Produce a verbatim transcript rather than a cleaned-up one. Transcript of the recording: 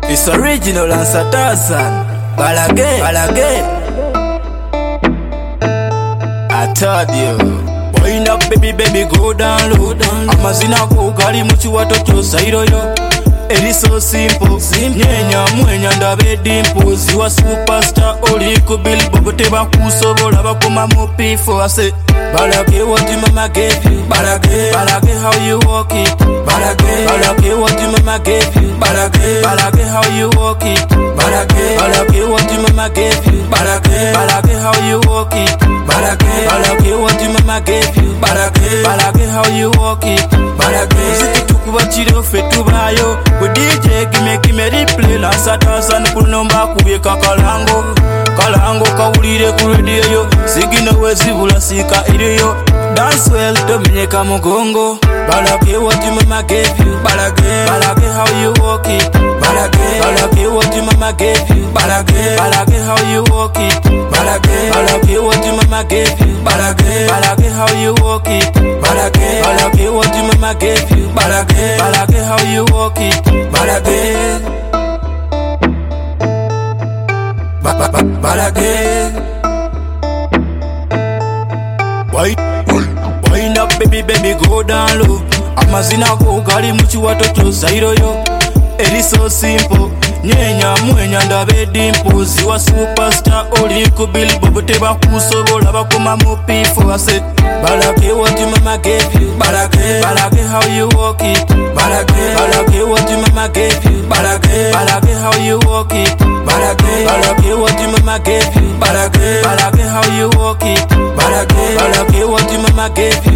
It's original and Satasan. Balage, balage. I told you. Wind up baby baby go down low. Amazina go gali muchi watoto sairo yo. It is so simple. Nyenya mwenya ndabe dimples. You a superstar. Oli ku billboard teba kusobola bakoma mu P four. I say balage what your mama gave you. Balage, balage how you walk it. Balage, balage what your mama gave you. Balage, balage how you walk it. Balage, balage what your mama gave you. Balage, balage how you walk it. Balage, balage what your mama gave you. Balage, balage how you walk it. Balage, ziki tukubachiro fe tubayo. We D J gimme gimme replay la Satasan kunomba kubeka kalango. Kalango kawulire ku radio yo. Sigino wezibula sika iriyo. Dance well dominyeka mugongo. Balage what your mama gave you. Balage, balage how you walk it. Balage, balage what your mama gave you. Balage, balage how you walk it. Balage, balage what your mama gave you. Balage, balage how you walk it. Balage, balage what your mama gave you. Balage, balage how you walk it. Balage, ba ba ba balage. Wait, wind up baby baby go down low. Amazina go gali muchi watoto zairo yo. It is so simple. Nyenya mwenya ndabe dimples. You a superstar. Oli ku billboard teba kusobola bakoma mu P four. I said balage what your mama gave you. Balage, balage how you walk it. Balage, balage what your mama gave you. Balage, balage how you walk it. Balage, balage what your mama gave you. Balage, balage how you walk it. Balage, balage what your mama gave you.